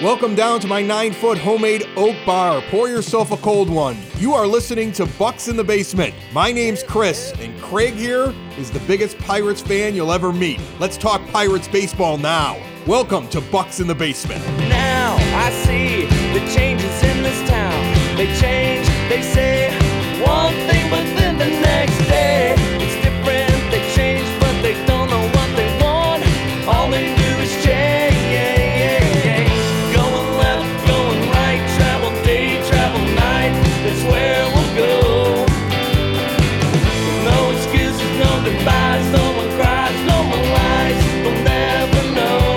Welcome down to my 9-foot homemade oak bar. Pour yourself a cold one. You are listening to Bucks in the Basement. My name's Chris, and Craig here is the biggest Pirates fan you'll ever meet. Let's talk Pirates baseball now. Welcome to Bucks in the Basement. Now I see the changes in this town. They change, they say one thing, but then the next day it's different. They change, but they don't know what they want. All they do is change. Going left, going right, travel day, travel night. That's where we'll go. No excuses, no goodbyes, no one cries, no more lies. We'll never know.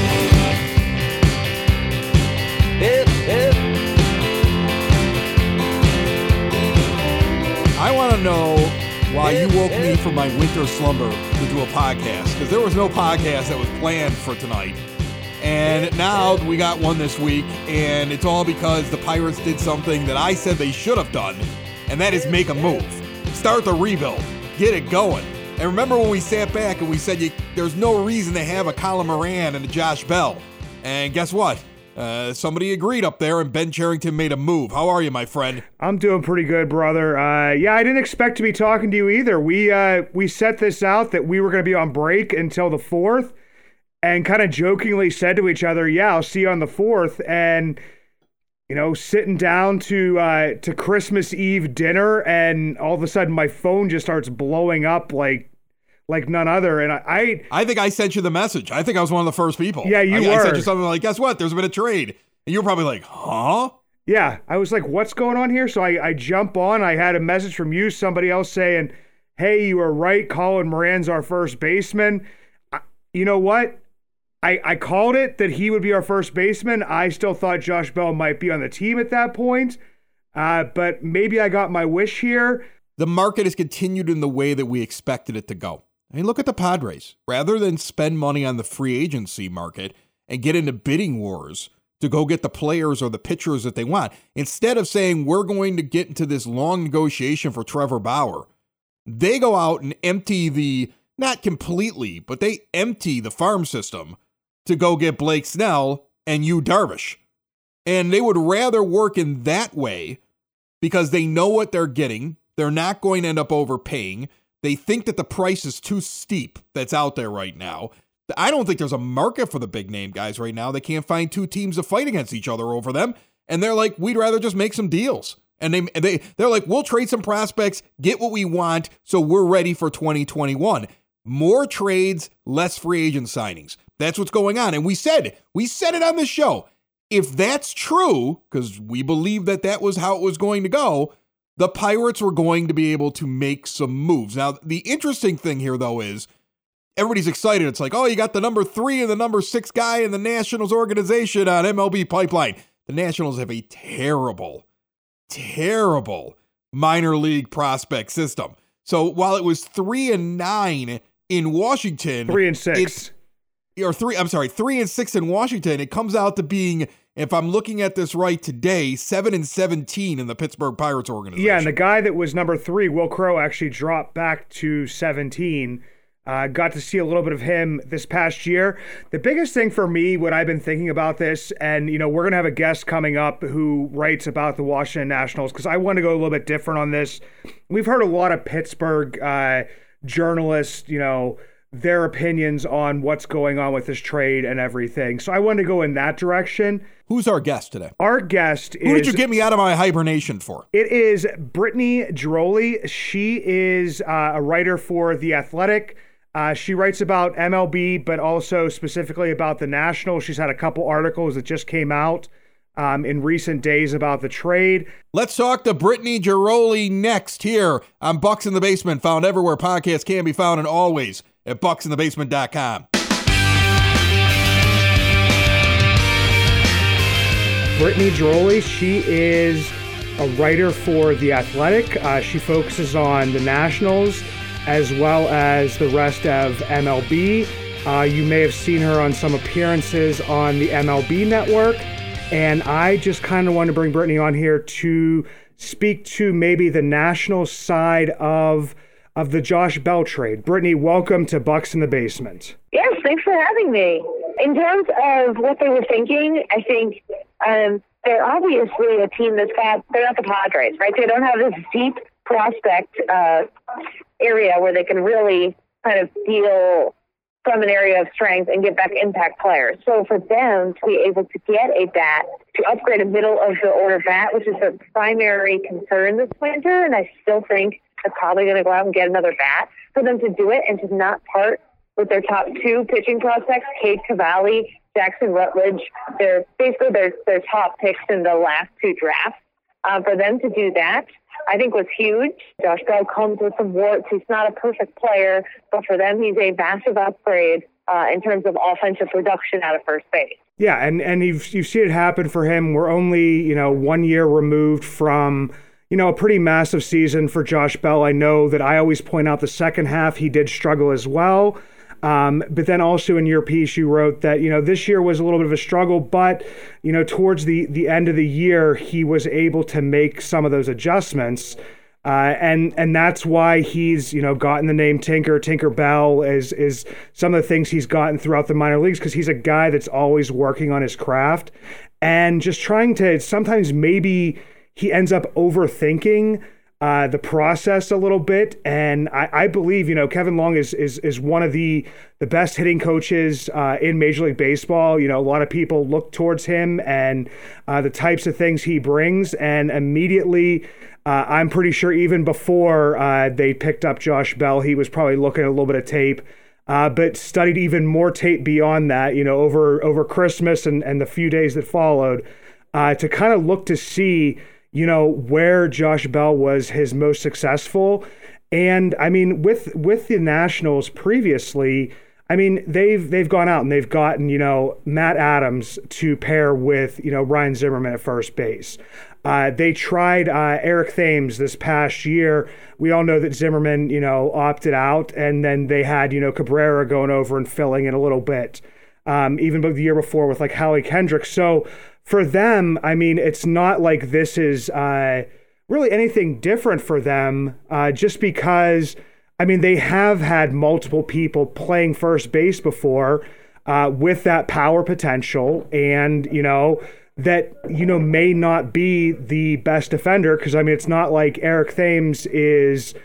I want to know why you woke me from my winter slumber to do a podcast, because there was no podcast that was planned for tonight. And now we got one this week, and it's all because the Pirates did something that I said they should have done, and that is make a move. Start the rebuild. Get it going. And remember when we sat back and we said there's no reason to have a Colin Moran and a Josh Bell. And guess what? Somebody agreed up there, and Ben Cherington made a move. How are you, my friend? I'm doing pretty good, brother. Yeah, I didn't expect to be talking to you either. We set this out that we were going to be on break until the 4th, and kind of jokingly said to each other, yeah, I'll see you on the 4th. And, you know, sitting down to Christmas Eve dinner, and all of a sudden my phone just starts blowing up like none other. And I think I sent you the message. I think I was one of the first people. Yeah, you were. I sent you something like, guess what? There's been a trade. And you were probably like, huh? Yeah, I was like, what's going on here? So I jump on. I had a message from you, somebody else saying, hey, you were right. Colin Moran's our first baseman. You know what? I called it that he would be our first baseman. I still thought Josh Bell might be on the team at that point. But maybe I got my wish here. The market has continued in the way that we expected it to go. I mean, look at the Padres. Rather than spend money on the free agency market and get into bidding wars to go get the players or the pitchers that they want, instead of saying we're going to get into this long negotiation for Trevor Bauer, they go out and empty not completely, but they empty the farm system to go get Blake Snell and Yu Darvish. And they would rather work in that way because they know what they're getting. They're not going to end up overpaying. They think that the price is too steep that's out there right now. I don't think there's a market for the big name guys right now. They can't find two teams to fight against each other over them. And they're like, we'd rather just make some deals. And they're like, we'll trade some prospects, get what we want, so we're ready for 2021. More trades, less free agent signings. That's what's going on. And we said it on the show. If that's true, because we believe that was how it was going to go, the Pirates were going to be able to make some moves. Now, the interesting thing here, though, is everybody's excited. It's like, oh, you got the number 3 and the number 6 guy in the Nationals organization on MLB Pipeline. The Nationals have a terrible, terrible minor league prospect system. So while it was 3-9 in Washington, 3-6. 3-6 in Washington, it comes out to being, if I'm looking at this right today, 7-17 in the Pittsburgh Pirates organization. Yeah, and the guy that was number 3, Will Crowe, actually dropped back to 17. Got to see a little bit of him this past year. The biggest thing for me, what I've been thinking about this, and you know, we're gonna have a guest coming up who writes about the Washington Nationals, because I want to go a little bit different on this. We've heard a lot of Pittsburgh journalists, you know, their opinions on what's going on with this trade and everything. So I want to go in that direction. Who's our guest today? Our guest is... Who did you get me out of my hibernation for? It is Brittany Ghiroli. She is a writer for The Athletic. She writes about MLB, but also specifically about the Nationals. She's had a couple articles that just came out in recent days about the trade. Let's talk to Brittany Ghiroli next here on Bucks in the Basement, found everywhere podcasts can be found and always at bucksinthebasement.com. Brittany Ghiroli, she is a writer for The Athletic. She focuses on the Nationals as well as the rest of MLB. You may have seen her on some appearances on the MLB Network. And I just kind of want to bring Brittany on here to speak to maybe the national side of of the Josh Bell trade. Brittany, welcome to Bucks in the Basement. Yes, thanks for having me. In terms of what they were thinking, I think they're obviously a team they're not the Padres, right? They don't have this deep prospect area where they can really kind of deal from an area of strength and get back impact players. So for them to be able to get a bat, to upgrade a middle of the order bat, which is their primary concern this winter, and I still think they're probably going to go out and get another bat, for them to do it and to not part with their top two pitching prospects, Cade Cavalli, Jackson Rutledge. They're basically their top picks in the last two drafts. For them to do that, I think was huge. Josh Bell comes with some warts. He's not a perfect player, but for them, he's a massive upgrade in terms of offensive production out of first base. Yeah, and you've seen it happen for him. We're only 1 year removed from a pretty massive season for Josh Bell. I know that I always point out the second half he did struggle as well. But then also in your piece, you wrote that, this year was a little bit of a struggle, but, towards the end of the year, he was able to make some of those adjustments. And that's why he's, gotten the name Tinker Bell is some of the things he's gotten throughout the minor leagues, because he's a guy that's always working on his craft and just trying to, sometimes maybe he ends up overthinking the process a little bit. And I believe, Kevin Long is one of the best hitting coaches in Major League Baseball. A lot of people look towards him and the types of things he brings. And immediately, I'm pretty sure even before they picked up Josh Bell, he was probably looking at a little bit of tape, but studied even more tape beyond that, over Christmas and the few days that followed, to kind of look to see where Josh Bell was his most successful. And I mean, with the Nationals previously, I mean, they've gone out and they've gotten, Matt Adams to pair with, Ryan Zimmerman at first base. They tried Eric Thames this past year. We all know that Zimmerman, opted out, and then they had, Cabrera going over and filling in a little bit, even the year before with like Howie Kendrick. So for them, I mean, it's not like this is really anything different for them, just because, I mean, they have had multiple people playing first base before with that power potential, and, that, may not be the best defender, because, I mean, it's not like Eric Thames is,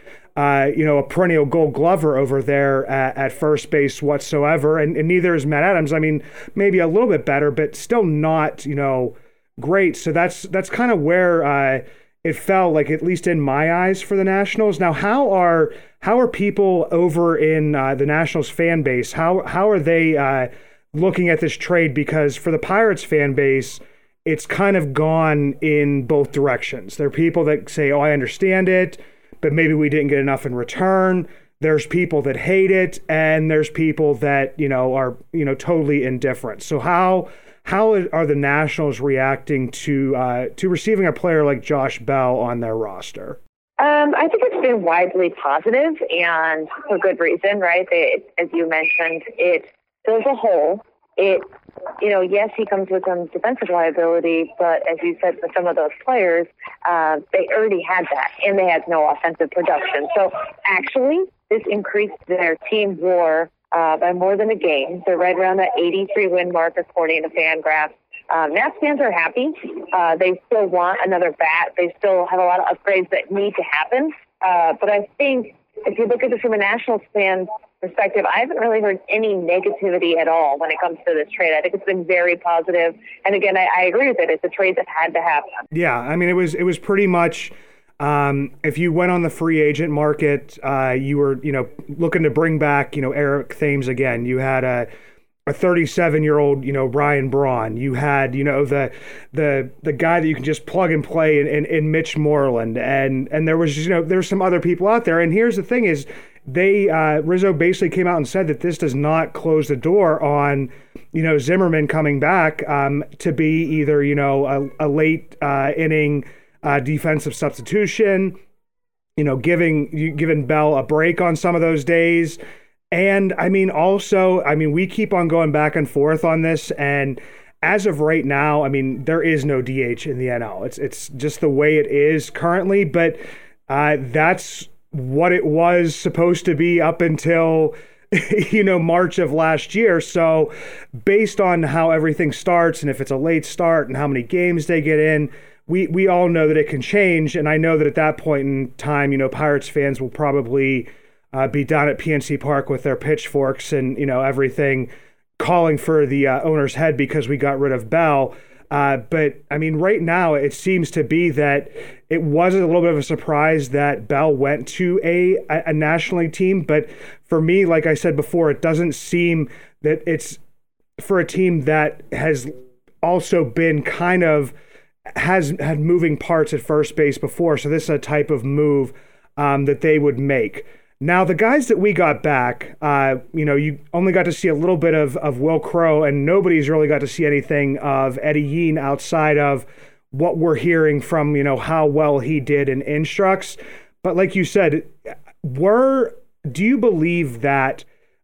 a perennial Gold Glover over there at first base whatsoever, and neither is Matt Adams. I mean, maybe a little bit better, but still not, great. So that's kind of where it fell, like, at least in my eyes, for the Nationals. Now, how are people over in the Nationals fan base? How are they looking at this trade? Because for the Pirates fan base, it's kind of gone in both directions. There are people that say, "Oh, I understand it, but maybe we didn't get enough in return." There's people that hate it, and there's people that, are, totally indifferent. So how are the Nationals reacting to receiving a player like Josh Bell on their roster? I think it's been widely positive, and for good reason, right? As you mentioned, it fills a hole. Yes, he comes with some defensive liability, but as you said, for some of those players, they already had that, and they had no offensive production. So actually, this increased their team WAR by more than a game. They're right around that 83-win mark, according to FanGraphs. Nats fans are happy. They still want another bat. They still have a lot of upgrades that need to happen. But I think if you look at this from a Nationals fan perspective, I haven't really heard any negativity at all when it comes to this trade. I think it's been very positive. And again, I agree with it. It's a trade that had to happen. Yeah, I mean, it was pretty much, if you went on the free agent market, you were, looking to bring back, Eric Thames again. You had a 37-year-old, Ryan Braun. You had, the guy that you can just plug and play in Mitch Moreland. And there was, there's some other people out there. And here's the thing is, Rizzo basically came out and said that this does not close the door on, Zimmerman coming back to be either, a late inning defensive substitution, giving Bell a break on some of those days. And I mean, also, we keep on going back and forth on this, and as of right now, there is no DH in the NL. It's just the way it is currently, but that's what it was supposed to be up until March of last year. So based on how everything starts and if it's a late start and how many games they get in, we all know that it can change. And I know that at that point in time, Pirates fans will probably be down at PNC Park with their pitchforks and, everything, calling for the owner's head because we got rid of Bell. But I mean, right now it seems to be that it wasn't a little bit of a surprise that Bell went to a National League team. But for me, like I said before, it doesn't seem that it's for a team that has also been has had moving parts at first base before. So this is a type of move that they would make. Now, the guys that we got back, you only got to see a little bit of Wil Crowe, and nobody's really got to see anything of Eddie Yean outside of what we're hearing from, how well he did in Instructs. But like you said, do you believe that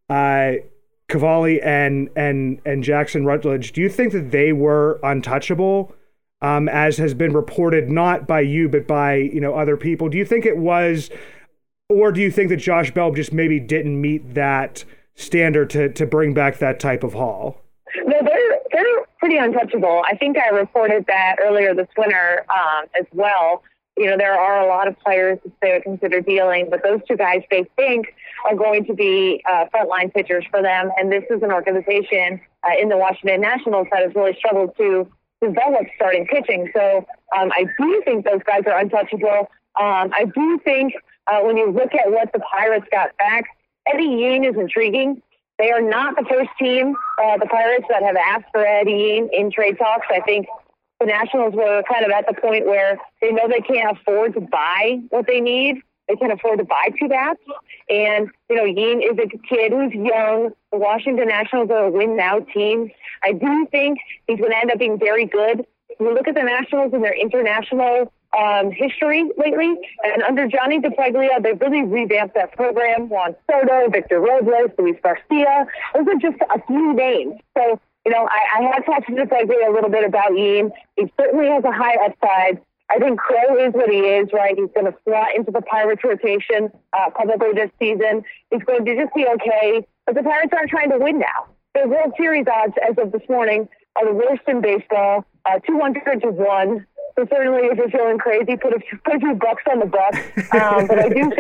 Cavalli and Jackson Rutledge, do you think that they were untouchable, as has been reported, not by you, but by, other people? Do you think it was... Or do you think that Josh Bell just maybe didn't meet that standard to bring back that type of haul? No, they're pretty untouchable. I think I reported that earlier this winter as well. There are a lot of players that they would consider dealing, but those two guys they think are going to be frontline pitchers for them. And this is an organization in the Washington Nationals that has really struggled to develop starting pitching. So I do think those guys are untouchable. I do think when you look at what the Pirates got back, Eddie Yean is intriguing. They are not the first team, the Pirates, that have asked for Eddie Yean in trade talks. I think the Nationals were kind of at the point where they know they can't afford to buy what they need. They can't afford to buy two bats. And, Yean is a kid who's young. The Washington Nationals are a win-now team. I do think he's going to end up being very good. When you look at the Nationals and their international history lately, and under Johnny DePreglia, they've really revamped that program. Juan Soto, Victor Robles, Luis Garcia. Those are just a few names. So, I have talked to DePreglia a little bit about Yean. He certainly has a high upside. I think Crowe is what he is, right? He's going to slot into the Pirates rotation probably this season. He's going to just be okay. But the Pirates aren't trying to win now. Their World Series odds as of this morning are the worst in baseball, 200 to 1. So certainly, if you're feeling crazy, put a few bucks on the buck. But I do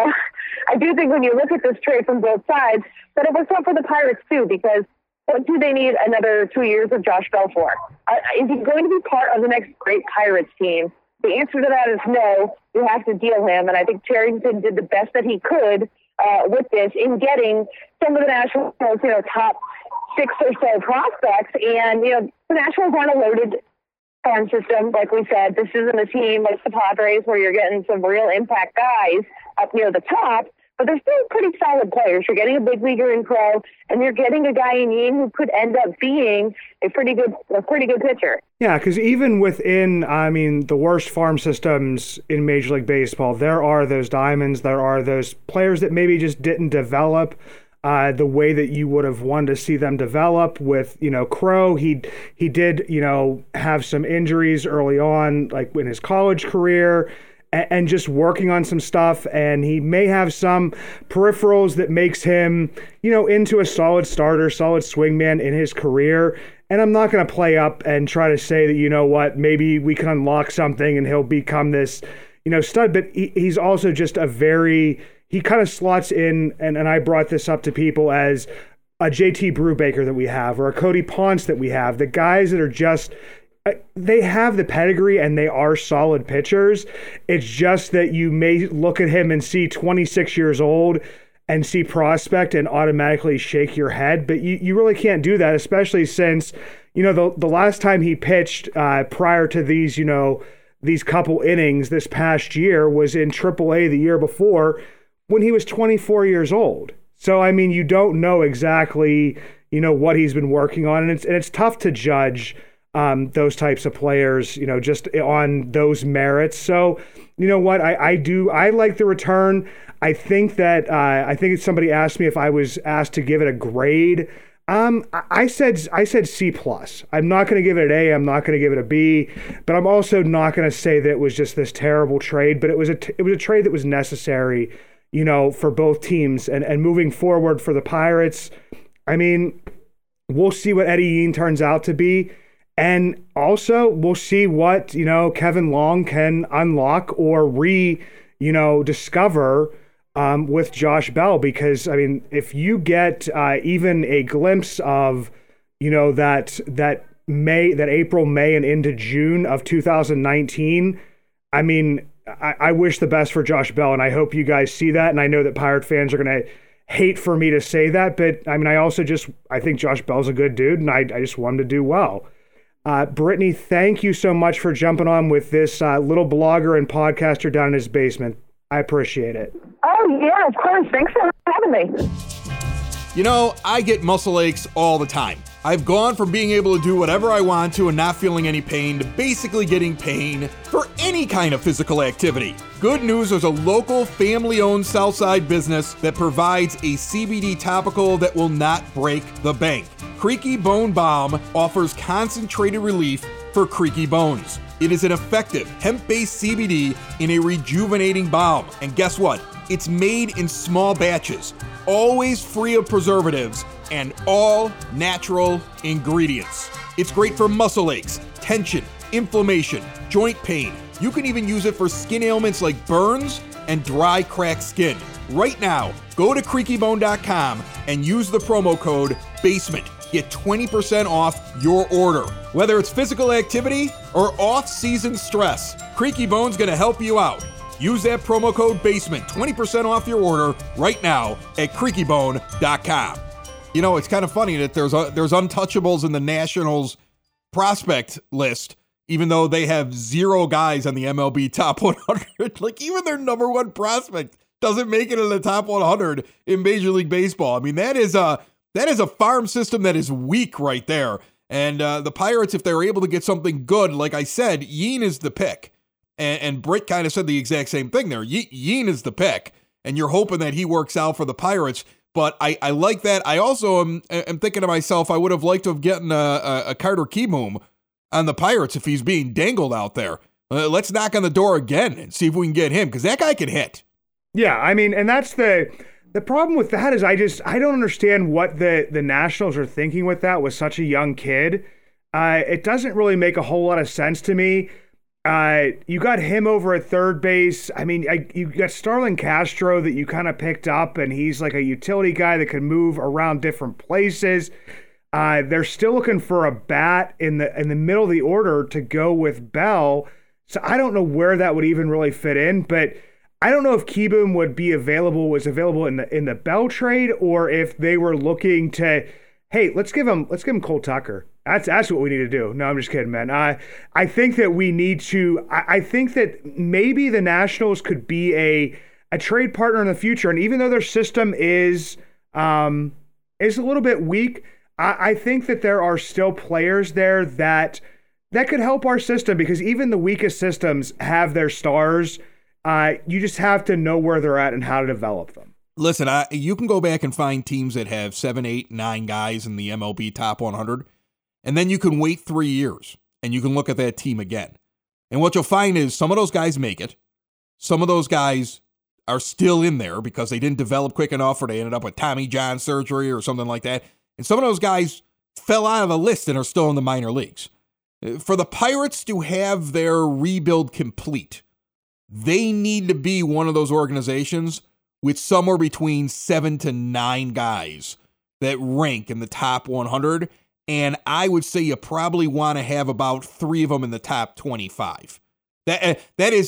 think when you look at this trade from both sides, that it works out for the Pirates too. Because what do they need another 2 years of Josh Bell for? Is he going to be part of the next great Pirates team? The answer to that is no. You have to deal him, and I think Cherington did the best that he could with this in getting some of the Nationals, top 6 or so prospects. And the Nationals aren't a loaded farm system, like we said. This isn't a team like the Padres where you're getting some real impact guys up near the top, but they're still pretty solid players. You're getting a big leaguer in Crowe, and you're getting a guy in Yean who could end up being a pretty good pitcher. Yeah, because even within, the worst farm systems in Major League Baseball, there are those diamonds, there are those players that maybe just didn't develop the way that you would have wanted to see them develop. With, Crowe, he did, have some injuries early on, like in his college career, and just working on some stuff. And he may have some peripherals that makes him, into a solid starter, solid swingman in his career. And I'm not going to play up and try to say that, maybe we can unlock something and he'll become this, stud. But he's also just he kind of slots in, and I brought this up to people, as a JT Brubaker that we have, or a Cody Ponce that we have, the guys that are just, they have the pedigree and they are solid pitchers. It's just that you may look at him and see 26 years old and see prospect and automatically shake your head. But you really can't do that, especially since, the last time he pitched prior to these, these couple innings this past year was in AAA the year before, when he was 24 years old. So, you don't know exactly, what he's been working on. And it's tough to judge those types of players, just on those merits. So, what I like the return. I think that, somebody asked me if I was asked to give it a grade. I said C plus. I'm not going to give it an A. I'm not going to give it a B, but I'm also not going to say that it was just this terrible trade. But it was a trade that was necessary, for both teams and moving forward for the Pirates. I mean, we'll see what Eddie Yean turns out to be, and also we'll see what Kevin Long can unlock or discover. With Josh Bell, because if you get even a glimpse of, that April, May, and into June of 2019, I wish the best for Josh Bell, and I hope you guys see that. And I know that Pirate fans are going to hate for me to say that, but I think Josh Bell's a good dude, and I just want him to do well. Brittany, thank you so much for jumping on with this little blogger and podcaster down in his basement. I appreciate it. Oh, yeah, of course. Thanks for having me. I get muscle aches all the time. I've gone from being able to do whatever I want to and not feeling any pain to basically getting pain for any kind of physical activity. Good news, there's a local family-owned Southside business that provides a CBD topical that will not break the bank. Creaky Bone Balm offers concentrated relief for creaky bones. It is an effective hemp-based CBD in a rejuvenating balm. And guess what? It's made in small batches, always free of preservatives, and all natural ingredients. It's great for muscle aches, tension, inflammation, joint pain. You can even use it for skin ailments like burns and dry, cracked skin. Right now, go to creakybone.com and use the promo code BASEMENT. Get 20% off your order. Whether it's physical activity or off-season stress, Creaky Bone's going to help you out. Use that promo code BASEMENT, 20% off your order right now at creakybone.com. It's kind of funny that there's untouchables in the Nationals prospect list, even though they have 0 guys on the MLB top 100. Like, even their number one prospect doesn't make it in the top 100 in Major League Baseball. That is a farm system that is weak right there. And the Pirates, if they're able to get something good, like I said, Yean is the pick. And Britt kind of said the exact same thing there. Yean is the pick, and you're hoping that he works out for the Pirates. But I like that. I also am thinking to myself, I would have liked to have gotten a Carter Kieboom on the Pirates if he's being dangled out there. Let's knock on the door again and see if we can get him, because that guy can hit. Yeah, and that's the problem with that is I don't understand what the Nationals are thinking with that with such a young kid. It doesn't really make a whole lot of sense to me. You got him over at third base. You got Starlin Castro that you kind of picked up, and he's like a utility guy that can move around different places. They're still looking for a bat in the middle of the order to go with Bell. So I don't know where that would even really fit in, but I don't know if Kieboom was available in the Bell trade, or if they were looking to, hey, let's give him Cole Tucker. That's what we need to do. No, I'm just kidding, man. I think that we need to. I think that maybe the Nationals could be a trade partner in the future. And even though their system is a little bit weak, I think that there are still players there that could help our system, because even the weakest systems have their stars. You just have to know where they're at and how to develop them. Listen, you can go back and find teams that have 7, 8, 9 guys in the MLB top 100. And then you can wait 3 years and you can look at that team again. And what you'll find is some of those guys make it. Some of those guys are still in there because they didn't develop quick enough, or they ended up with Tommy John surgery or something like that. And some of those guys fell out of the list and are still in the minor leagues. For the Pirates to have their rebuild complete, they need to be one of those organizations with somewhere between 7 to 9 guys that rank in the top 100. And I would say you probably want to have about 3 of them in the top 25. That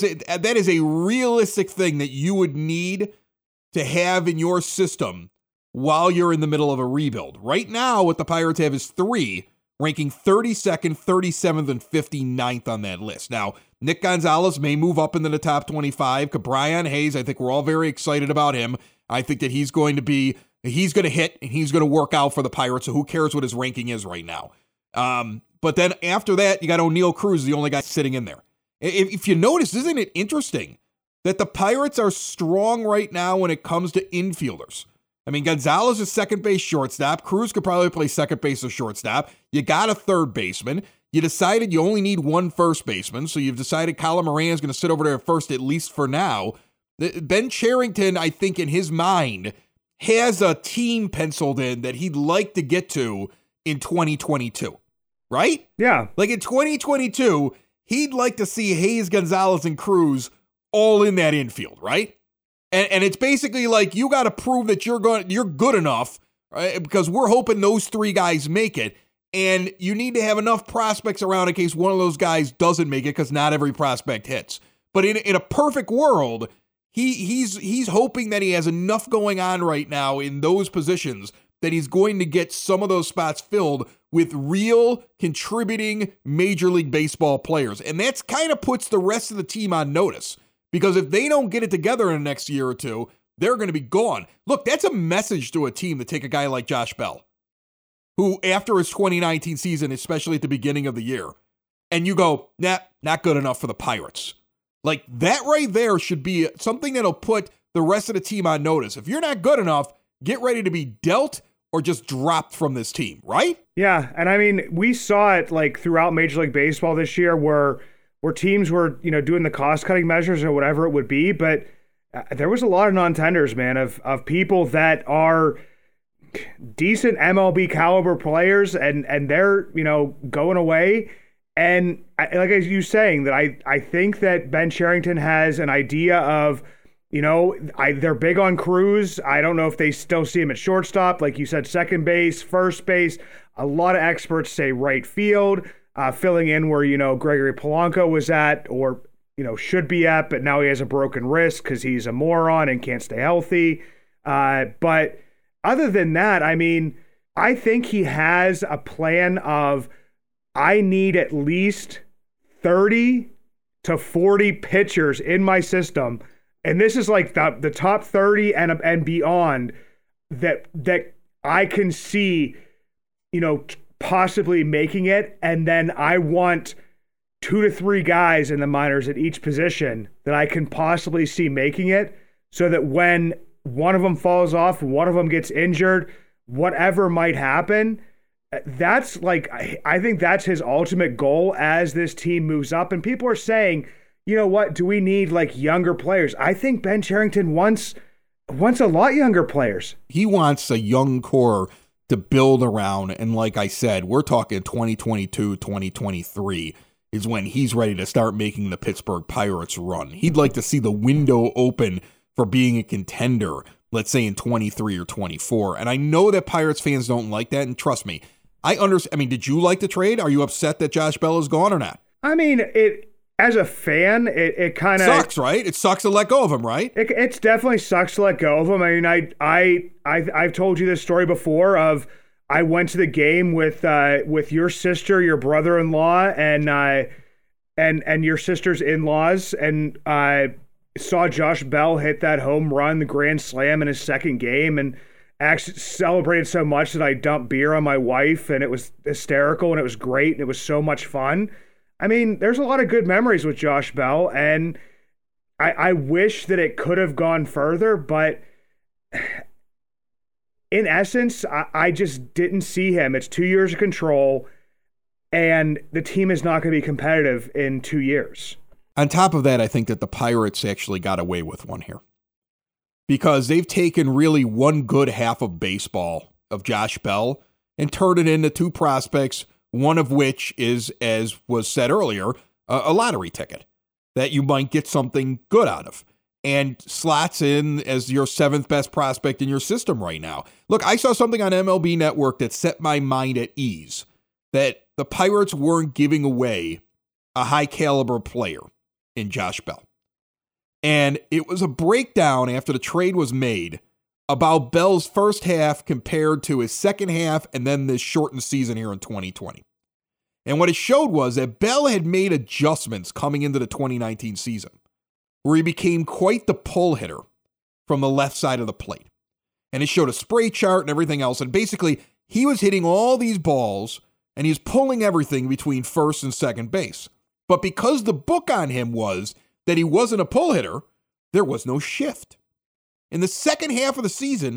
is a realistic thing that you would need to have in your system while you're in the middle of a rebuild. Right now, what the Pirates have is 3, ranking 32nd, 37th, and 59th on that list. Now, Nick Gonzalez may move up into the top 25. Brian Hayes, I think we're all very excited about him. I think that he's going to hit and he's going to work out for the Pirates. So who cares what his ranking is right now? But then after that, you got O'Neal Cruz, the only guy sitting in there. If you notice, isn't it interesting that the Pirates are strong right now when it comes to infielders? I mean, Gonzalez is second base shortstop. Cruz could probably play second base or shortstop. You got a third baseman. You decided you only need one first baseman, so you've decided Colin Moran is going to sit over there at first, at least for now. Ben Cherington, I think in his mind, has a team penciled in that he'd like to get to in 2022, right? Yeah. Like in 2022, he'd like to see Hayes, Gonzalez, and Cruz all in that infield, right? And it's basically like you got to prove that you're good enough, right? Because we're hoping those three guys make it. And you need to have enough prospects around in case one of those guys doesn't make it, because not every prospect hits. But in a perfect world, he's hoping that he has enough going on right now in those positions that he's going to get some of those spots filled with real contributing Major League Baseball players. And that's kind of puts the rest of the team on notice, because if they don't get it together in the next year or two, they're going to be gone. Look, that's a message to a team to take a guy like Josh Bell, who after his 2019 season, especially at the beginning of the year, and you go, nah, not good enough for the Pirates. Like that right there should be something that'll put the rest of the team on notice. If you're not good enough, get ready to be dealt or just dropped from this team, right? Yeah, and I mean, we saw it like throughout Major League Baseball this year where teams were, doing the cost-cutting measures or whatever it would be, but there was a lot of non-tenders, man, of people that are decent MLB caliber players, and they're, going away. And like as you saying, that I think that Ben Cherington has an idea of, they're big on Cruz. I don't know if they still see him at shortstop. Like you said, second base, first base. A lot of experts say right field, filling in where, Gregory Polanco was at or, should be at, but now he has a broken wrist because he's a moron and can't stay healthy. But other than that, I mean, I think he has a plan of, I need at least 30 to 40 pitchers in my system. And this is like the top 30 and beyond that I can see, possibly making it. And then I want 2 to 3 guys in the minors at each position that I can possibly see making it, so that when one of them falls off, one of them gets injured, whatever might happen, that's like, I think that's his ultimate goal as this team moves up. And people are saying, you know what, do we need like younger players? I think Ben Cherington wants a lot younger players. He wants a young core to build around. And like I said, we're talking 2022, 2023 is when he's ready to start making the Pittsburgh Pirates run. He'd like to see the window open for being a contender, let's say in 23 or 24. And I know that Pirates fans don't like that. And trust me, I understand. I mean, did you like the trade? Are you upset that Josh Bell is gone or not? I mean, as a fan, it kind of sucks, right? It sucks to let go of him, right? It's definitely sucks to let go of him. I mean, I've told you this story before of I went to the game with your sister, your brother-in-law, and your sister's in-laws, and saw Josh Bell hit that home run, the grand slam in his second game, and actually celebrated so much that I dumped beer on my wife, and it was hysterical, and it was great, and it was so much fun. I mean, there's a lot of good memories with Josh Bell, and I wish that it could have gone further, but in essence, I just didn't see him. It's 2 years of control, and the team is not going to be competitive in 2 years. On top of that, I think that the Pirates actually got away with one here, because they've taken really one good half of baseball of Josh Bell and turned it into 2 prospects, one of which is, as was said earlier, a lottery ticket that you might get something good out of, and slots in as your 7th best prospect in your system right now. Look, I saw something on MLB Network that set my mind at ease, that the Pirates weren't giving away a high caliber player in Josh Bell. And it was a breakdown after the trade was made about Bell's first half compared to his second half and then this shortened season here in 2020. And what it showed was that Bell had made adjustments coming into the 2019 season, where he became quite the pull hitter from the left side of the plate. And it showed a spray chart and everything else. And basically, he was hitting all these balls and he was pulling everything between first and second base. But because the book on him was that he wasn't a pull hitter, there was no shift. In the second half of the season,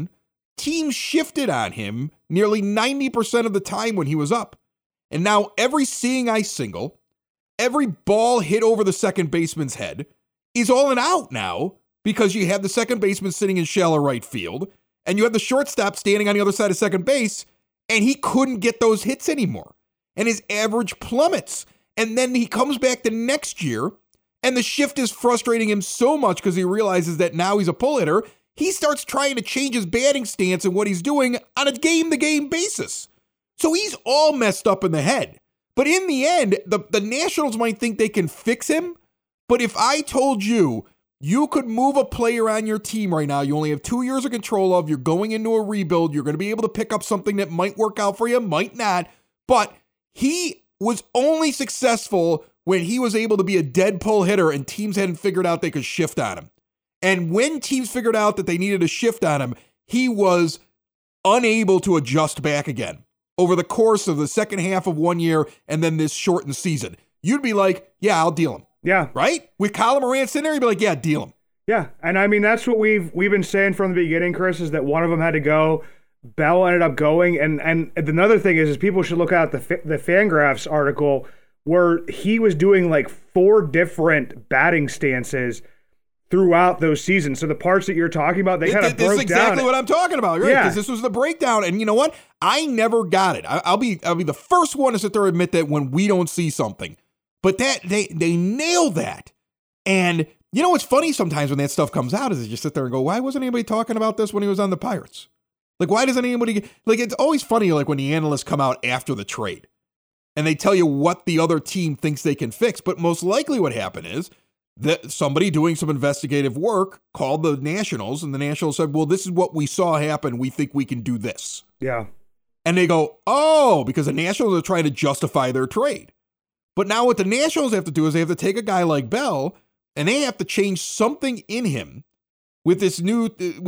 teams shifted on him nearly 90% of the time when he was up. And now every seeing eye single, every ball hit over the second baseman's head is all an out now because you have the second baseman sitting in shallow right field and you have the shortstop standing on the other side of second base, and he couldn't get those hits anymore. And his average plummets. And then he comes back the next year, and the shift is frustrating him so much because he realizes that now he's a pull hitter. He starts trying to change his batting stance and what he's doing on a game-to-game basis. So he's all messed up in the head. But in the end, the Nationals might think they can fix him. But if I told you, you could move a player on your team right now, you only have 2 years of control of, you're going into a rebuild, you're going to be able to pick up something that might work out for you, might not. But he was only successful when he was able to be a dead pull hitter and teams hadn't figured out they could shift on him. And when teams figured out that they needed a shift on him, he was unable to adjust back again over the course of the second half of 1 year and then this shortened season. You'd be like, yeah, I'll deal him. Yeah. Right? With Colin Morant in there, you'd be like, yeah, deal him. Yeah. And I mean, that's what we've been saying from the beginning, Chris, is that one of them had to go. Bell ended up going. And another thing is people should look at the Fangraphs article where he was doing like 4 different batting stances throughout those seasons. So the parts that you're talking about, they kind of broke down. This is exactly what I'm talking about, right? Because this was the breakdown. And you know what? I never got it. I'll be the first one to sit there and admit that when we don't see something. But that they nail that. And you know what's funny sometimes when that stuff comes out is you sit there and go, why wasn't anybody talking about this when he was on the Pirates? Like, why doesn't anybody, like, it's always funny, like, when the analysts come out after the trade and they tell you what the other team thinks they can fix. But most likely what happened is that somebody doing some investigative work called the Nationals, and the Nationals said, well, this is what we saw happen. We think we can do this. Yeah. And they go, oh, because the Nationals are trying to justify their trade. But now what the Nationals have to do is they have to take a guy like Bell and they have to change something in him with this new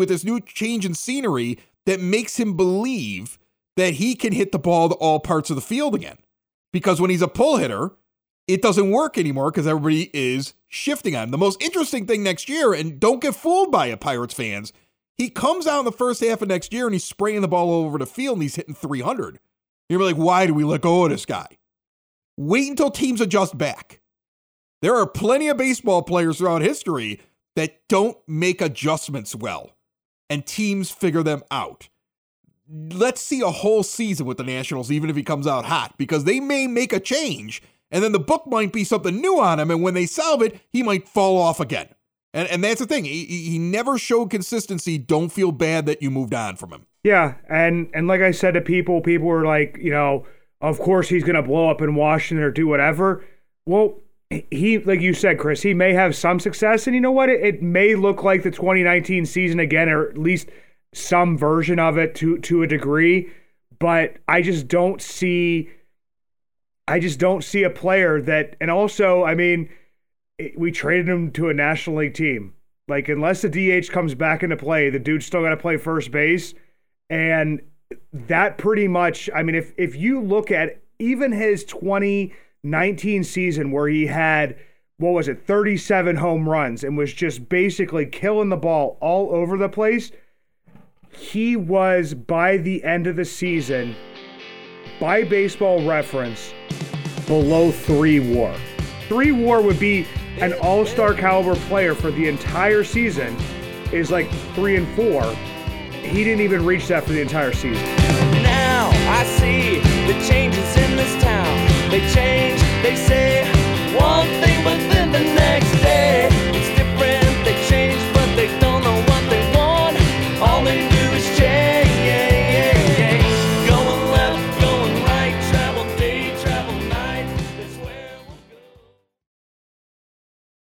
change in scenery that makes him believe that he can hit the ball to all parts of the field again. Because when he's a pull hitter, it doesn't work anymore because everybody is shifting on him. The most interesting thing next year, and don't get fooled by it, Pirates fans, he comes out in the first half of next year and he's spraying the ball all over the field and he's hitting 300. You're like, why do we let go of this guy? Wait until teams adjust back. There are plenty of baseball players throughout history that don't make adjustments well, and teams figure them out. Let's see a whole season with the Nationals, even if he comes out hot, because they may make a change, and then the book might be something new on him, and when they solve it, he might fall off again. And that's the thing. He never showed consistency. Don't feel bad that you moved on from him. Yeah, and like I said to people were like, you know, of course he's going to blow up in Washington or do whatever. Well, he, like you said, Chris, he may have some success, and you know what? It may look like the 2019 season again, or at least some version of it to a degree, but I just don't see a player that, and also, I mean, we traded him to a National League team. Like, unless the DH comes back into play, the dude's still got to play first base. And that pretty much, I mean, if you look at even his 2019 season where he had, 37 home runs and was just basically killing the ball all over the place, he was, by the end of the season, by Baseball Reference, below 3 WAR. 3 WAR would be an all-star caliber player for the entire season, is like 3 and 4. He didn't even reach that for the entire season. Now I see the changes in this town. They change, they say